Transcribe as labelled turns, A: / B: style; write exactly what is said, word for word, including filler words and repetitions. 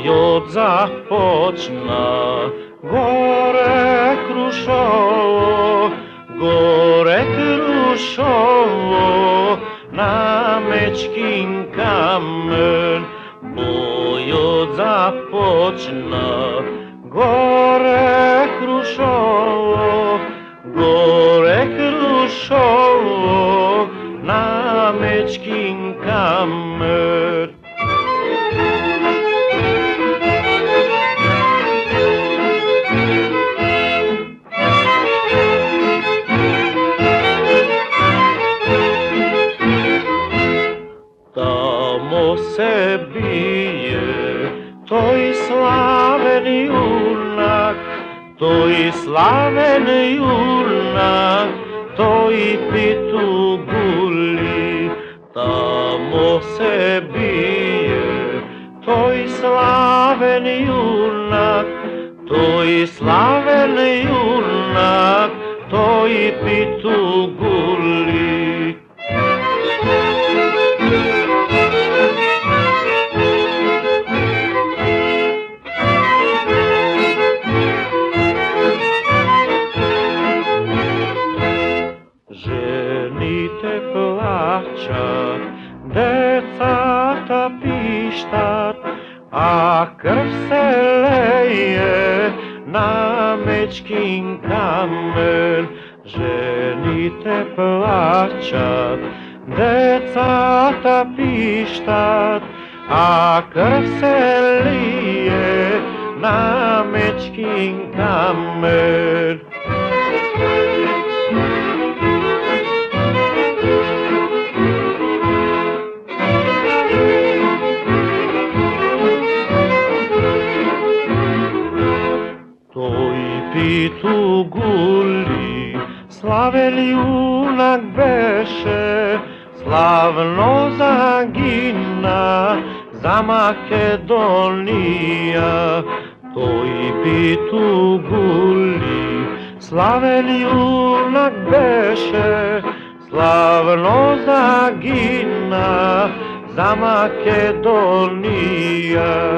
A: od započna gore Krušovo, gore Krušovo, na Mečkin kamen. Boj od započna gore Krušovo, gore Krušovo, na Mečkin kamen. Tamo se bije toj slaven junak, toj slaven junak, toj pitu guli. Tamo se bije toj slaven junak, toj slaven junak, toj pitu guli. Ženite plačat, decata pištat, a krv se leje na Mečkin kamen. Ženite plačat, decata pištat, a krv se lije na Mečkin kamen. Pitu guli, slaven junak beše, slavno zagina za Makedonija. Toj pitu guli, slaven junak beše, slavno zagina za Makedonija.